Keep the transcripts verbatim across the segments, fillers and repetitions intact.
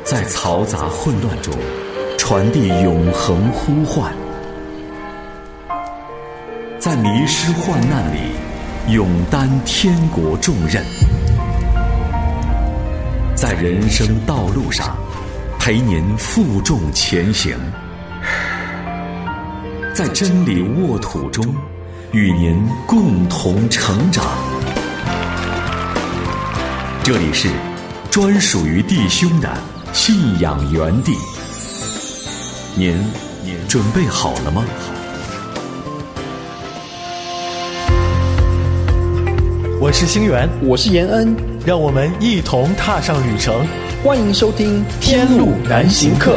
在嘈杂混乱中传递永恒呼唤，在迷失患难里勇担天国重任，在人生道路上陪您负重前行，在真理沃土中与您共同成长。这里是专属于弟兄的信仰园地，您准备好了吗？ 我是星源， 我是延恩， 让我们一同踏上旅程。 欢迎收听《天路难行客》。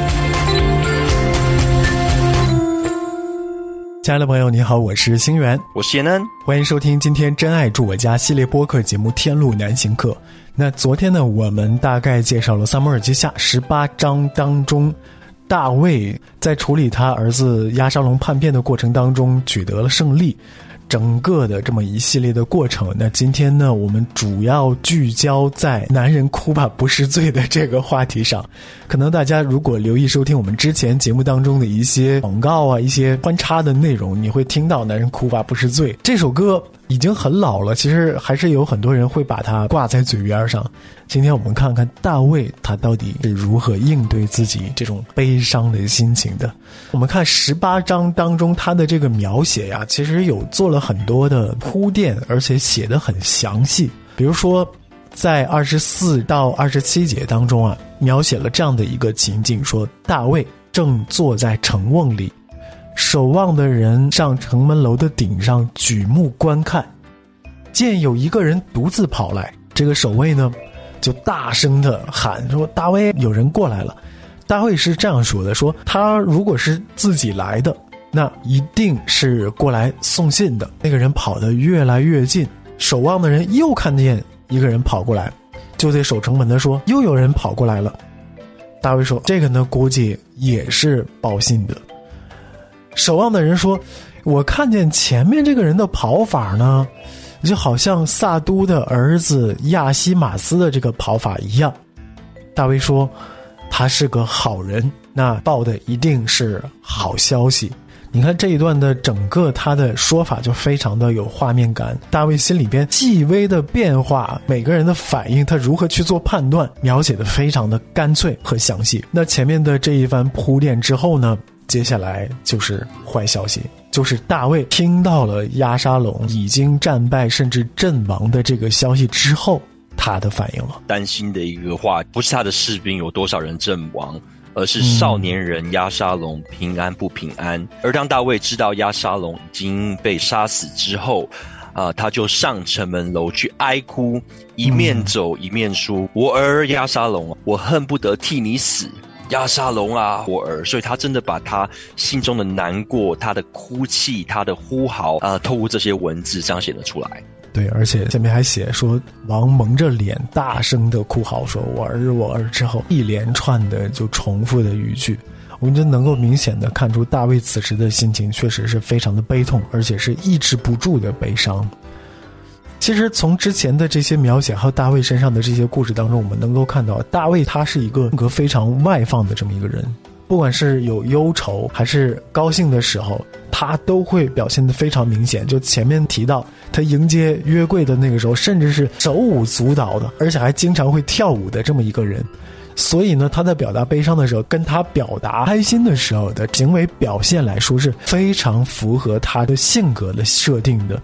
亲爱的朋友，你好，我是星源， 我是延恩， 欢迎收听今天真爱住我家系列播客节目《天路难行客》。那昨天呢，我们大概介绍了撒母耳记下十八章当中，大卫在处理他儿子押沙龙叛变的过程当中取得了胜利，整个的这么一系列的过程。那今天呢，我们主要聚焦在男人哭吧不是罪的这个话题上。可能大家如果留意收听我们之前节目当中的一些广告啊，一些穿插的内容，你会听到男人哭吧不是罪这首歌已经很老了，其实还是有很多人会把它挂在嘴边上。今天我们看看大卫他到底是如何应对自己这种悲伤的心情的。我们看十八章当中他的这个描写呀，其实有做了很多的铺垫，而且写得很详细。比如说在二十四到二十七节当中啊，描写了这样的一个情景，说大卫正坐在城瓮里，守望的人上城门楼的顶上举目观看，见有一个人独自跑来，这个守卫呢就大声地喊说，大卫，有人过来了。大卫是这样说的，说他如果是自己来的，那一定是过来送信的。那个人跑得越来越近，守望的人又看见一个人跑过来，就对守城门的说，又有人跑过来了。大卫说，这个呢估计也是报信的。守望的人说，我看见前面这个人的跑法呢，就好像撒都的儿子亚西马斯的这个跑法一样。大卫说，他是个好人，那报的一定是好消息。你看这一段的整个他的说法就非常的有画面感，大卫心里边细微的变化，每个人的反应，他如何去做判断，描写的非常的干脆和详细。那前面的这一番铺垫之后呢，接下来就是坏消息，就是大卫听到了押沙龙已经战败甚至阵亡的这个消息之后，他的反应了。 担心的一个话，不是他的士兵有多少人阵亡，而是少年人押沙龙平安不平安。嗯、而当大卫知道押沙龙已经被杀死之后，啊、呃，他就上城门楼去哀哭，一面走一面说：“嗯、我儿押沙龙，我恨不得替你死。”押沙龙啊，我儿！所以他真的把他心中的难过、他的哭泣、他的呼嚎，啊、呃，透过这些文字彰显了出来。 对，而且下面还写说，王蒙着脸大声的哭嚎说，我儿我儿，之后一连串的就重复的语句，我们就能够明显的看出大卫此时的心情确实是非常的悲痛，而且是抑制不住的悲伤。其实从之前的这些描写还有大卫身上的这些故事当中，我们能够看到大卫他是一个性格非常外放的这么一个人，不管是有忧愁还是高兴的时候，他都会表现得非常明显。就前面提到他迎接约柜的那个时候，甚至是手舞足蹈的，而且还经常会跳舞的这么一个人。所以呢，他在表达悲伤的时候跟他表达开心的时候的行为表现来说是非常符合他的性格的设定的。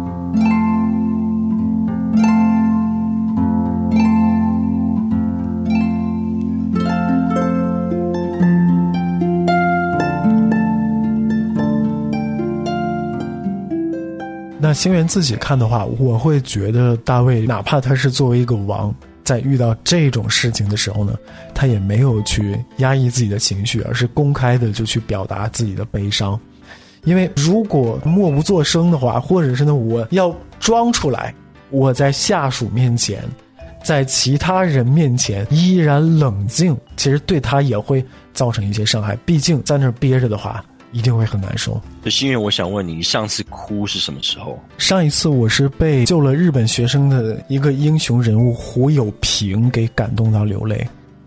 那星源自己看的话，我会觉得大卫哪怕他是作为一个王，在遇到这种事情的时候呢，他也没有去压抑自己的情绪，而是公开的就去表达自己的悲伤。因为如果默不作声的话，或者是呢我要装出来，我在下属面前，在其他人面前依然冷静，其实对他也会造成一些伤害。毕竟在那儿憋着的话，一定会很难受。 心源，我想问你，上次哭是什么时候？ 上一次我是被救了日本学生的一个英雄人物胡有平给感动到流泪。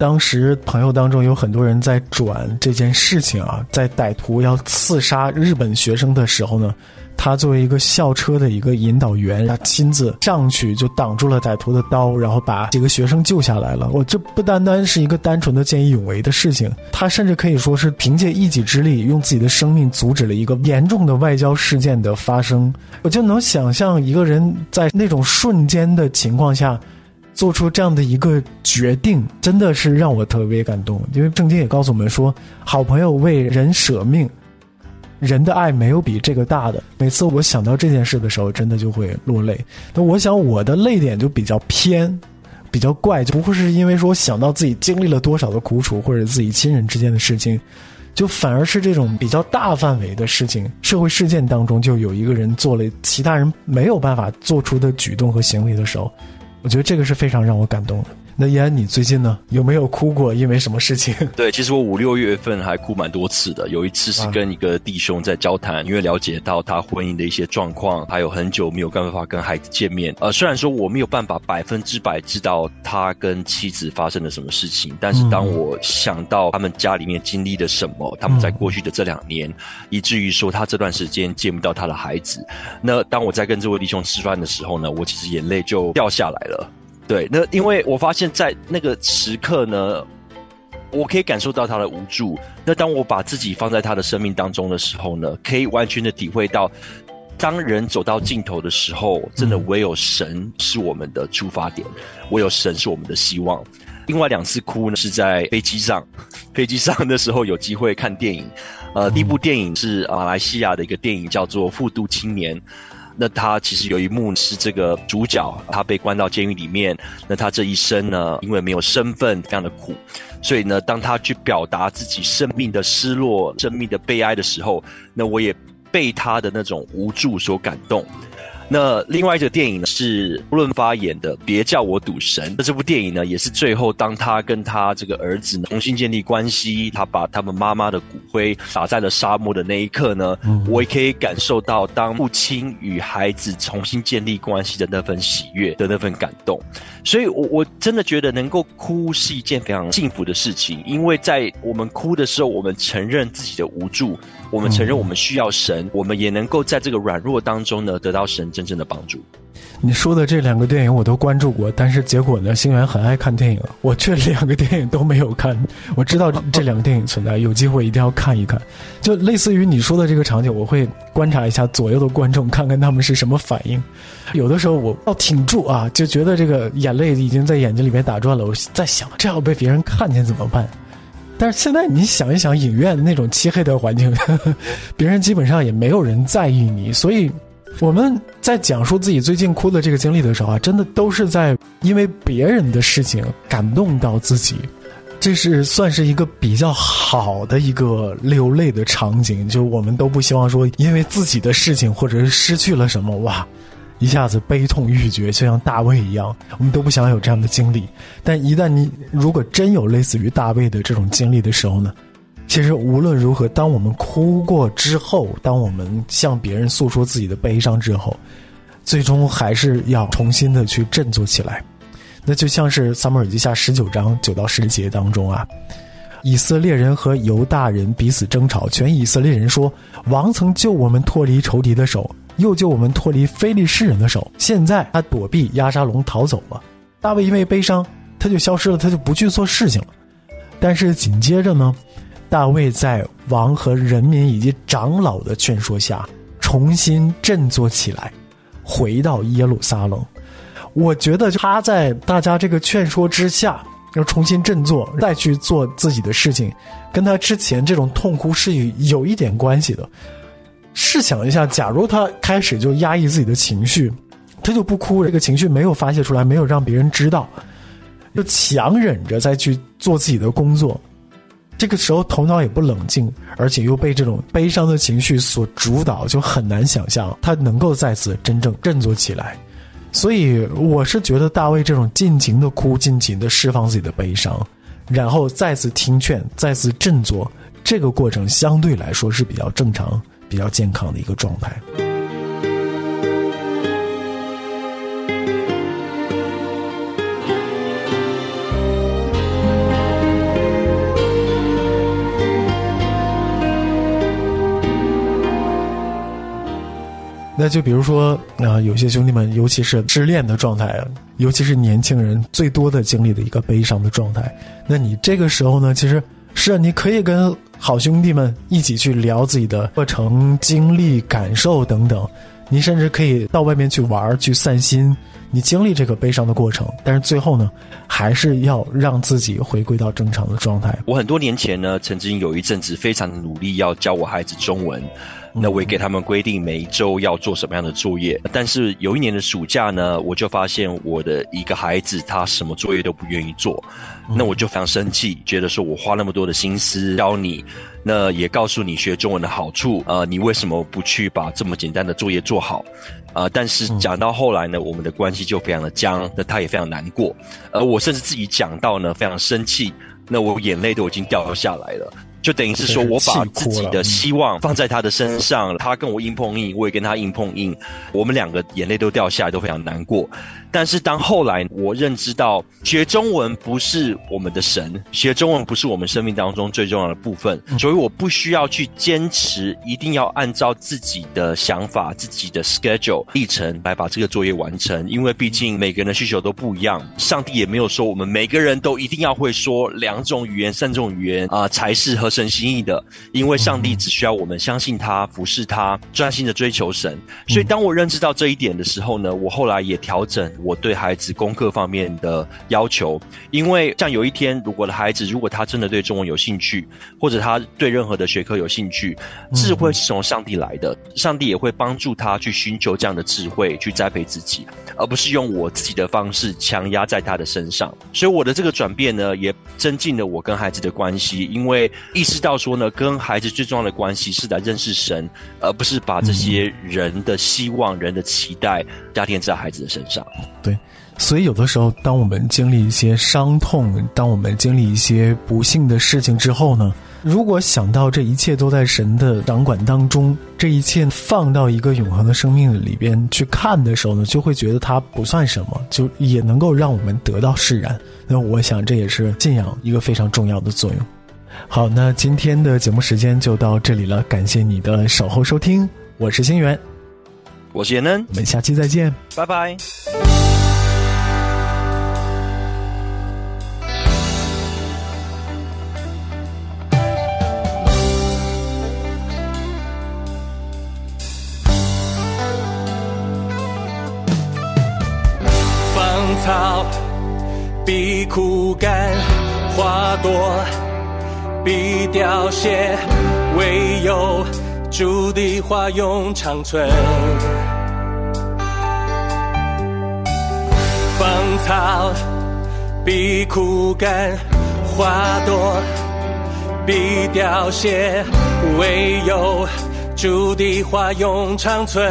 当时朋友当中有很多人在转这件事情啊，在歹徒要刺杀日本学生的时候呢，他作为一个校车的一个引导员，他亲自上去就挡住了歹徒的刀，然后把几个学生救下来了。我这不单单是一个单纯的见义勇为的事情，他甚至可以说是凭借一己之力，用自己的生命阻止了一个严重的外交事件的发生。我就能想象一个人在那种瞬间的情况下做出这样的一个决定，真的是让我特别感动。因为圣经也告诉我们说，好朋友为人舍命，人的爱没有比这个大的。每次我想到这件事的时候，真的就会落泪。那我想我的泪点就比较偏，比较怪，就不会是因为说我想到自己经历了多少的苦楚，或者自己亲人之间的事情，就反而是这种比较大范围的事情，社会事件当中就有一个人做了其他人没有办法做出的举动和行为的时候，我觉得这个是非常让我感动的。那依然你最近呢，有没有哭过？因为什么事情？ 对，其实我五六月份还哭蛮多次的。有一次是跟一个弟兄在交谈，因为了解到他婚姻的一些状况，还有很久没有办法跟孩子见面。呃，虽然说我没有办法百分之百知道他跟妻子发生了什么事情，但是当我想到他们家里面经历了什么，他们在过去的这两年，以至于说他这段时间见不到他的孩子，那当我在跟这位弟兄吃饭的时候呢，我其实眼泪就掉下来了。对，那因为我发现在那个时刻呢，我可以感受到他的无助。那当我把自己放在他的生命当中的时候呢，可以完全的体会到，当人走到尽头的时候，真的唯有神是我们的出发点，唯有神是我们的希望。另外两次哭呢，是在飞机上，飞机上的时候有机会看电影。呃，第一部电影是马来西亚的一个电影，叫做《富都青年》。那他其实有一幕是这个主角他被关到监狱里面，那他这一生呢，因为没有身份非常的苦，所以呢当他去表达自己生命的失落、生命的悲哀的时候，那我也被他的那种无助所感动。那另外一个电影呢是周润发演的《别叫我赌神》。那这部电影呢也是最后当他跟他这个儿子重新建立关系，他把他们妈妈的骨灰撒在了沙漠的那一刻呢，嗯、我也可以感受到当父亲与孩子重新建立关系的那份喜悦的那份感动。所以我我真的觉得能够哭是一件非常幸福的事情，因为在我们哭的时候，我们承认自己的无助，我们承认我们需要神，我们也能够在这个软弱当中呢得到神真正的帮助。 你说的这两个电影我都关注过，但是结果呢，星源很爱看电影，我却两个电影都没有看。我知道这两个电影存在，有机会一定要看一看。就类似于你说的这个场景，我会观察一下左右的观众，看看他们是什么反应。有的时候我要挺住啊，就觉得这个眼泪已经在眼睛里面打转了，我在想这要被别人看见怎么办。但是现在你想一想影院那种漆黑的环境，呵呵，别人基本上也没有人在意你，所以我们在讲述自己最近哭的这个经历的时候啊，真的都是在因为别人的事情感动到自己，这是算是一个比较好的一个流泪的场景。就我们都不希望说因为自己的事情或者是失去了什么，哇一下子悲痛欲绝，就像大卫一样，我们都不想有这样的经历。但一旦你如果真有类似于大卫的这种经历的时候呢，其实无论如何，当我们哭过之后，当我们向别人诉说自己的悲伤之后，最终还是要重新的去振作起来。那就像是撒母耳记下十九章九到十节当中啊，以色列人和犹大人彼此争吵，全以色列人说，王曾救我们脱离仇敌的手，又救我们脱离非利士人的手，现在他躲避押沙龙逃走了。大卫因为悲伤，他就消失了，他就不去做事情了。但是紧接着呢，大卫在王和人民以及长老的劝说下，重新振作起来，回到耶路撒冷。我觉得他在大家这个劝说之下，要重新振作，再去做自己的事情，跟他之前这种痛哭是有一点关系的。试想一下，假如他开始就压抑自己的情绪，他就不哭，这个情绪没有发泄出来，没有让别人知道，就强忍着再去做自己的工作，这个时候头脑也不冷静，而且又被这种悲伤的情绪所主导，就很难想象他能够再次真正振作起来。所以我是觉得大卫这种尽情的哭，尽情的释放自己的悲伤，然后再次听劝，再次振作，这个过程相对来说是比较正常比较健康的一个状态。 那就比如说啊、呃，有些兄弟们，尤其是失恋的状态，尤其是年轻人最多的经历的一个悲伤的状态，那你这个时候呢，其实是你可以跟好兄弟们一起去聊自己的过程、经历、感受等等，你甚至可以到外面去玩、去散心，你经历这个悲伤的过程，但是最后呢，还是要让自己回归到正常的状态。 我很多年前呢，曾经有一阵子非常的努力要教我孩子中文，那我也给他们规定每一周要做什么样的作业，但是有一年的暑假呢，我就发现我的一个孩子他什么作业都不愿意做，那我就非常生气，觉得说我花那么多的心思教你，那也告诉你学中文的好处，呃，你为什么不去把这么简单的作业做好？呃，但是讲到后来呢，我们的关系就非常的僵，那他也非常难过，而我甚至自己讲到呢非常生气，那我眼泪都已经掉下来了。就等于是说我把自己的希望放在他的身上，他跟我硬碰硬，我也跟他硬碰硬，我们两个眼泪都掉下来，都非常难过。但是当后来我认知到学中文不是我们的神，学中文不是我们生命当中最重要的部分，所以我不需要去坚持一定要按照自己的想法、自己的 schedule 历程来把这个作业完成，因为毕竟每个人的需求都不一样，上帝也没有说我们每个人都一定要会说两种语言、三种语言啊、呃、才是合神心意的，因为上帝只需要我们相信他、服侍他、专心的追求神。所以当我认知到这一点的时候呢，我后来也调整我对孩子功课方面的要求，因为像有一天如果的孩子如果他真的对中文有兴趣，或者他对任何的学科有兴趣，智慧是从上帝来的，上帝也会帮助他去寻求这样的智慧，去栽培自己，而不是用我自己的方式强压在他的身上。所以我的这个转变呢，也增进了我跟孩子的关系，因为意识到说呢，跟孩子最重要的关系是来认识神，而不是把这些人的希望、人的期待加添在孩子的身上。 对，所以有的时候当我们经历一些伤痛，当我们经历一些不幸的事情之后呢，如果想到这一切都在神的掌管当中，这一切放到一个永恒的生命里边去看的时候呢，就会觉得它不算什么，就也能够让我们得到释然。那我想这也是信仰一个非常重要的作用。好，那今天的节目时间就到这里了，感谢你的守候收听，我是星源， 我是严恩， 我们下期再见， 拜拜。 芳草必枯干，花朵必凋谢，唯有主的话永长存。芳草必枯干，花朵必凋谢，唯有主的话永长存。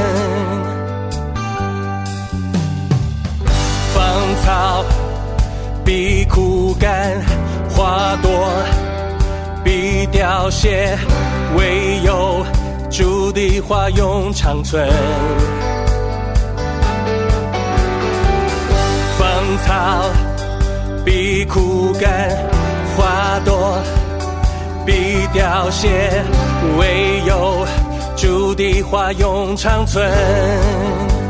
芳草必枯干，花朵必凋谢，唯有主的话永长存。芳草必枯干，花朵必凋谢，唯有主的话永长存。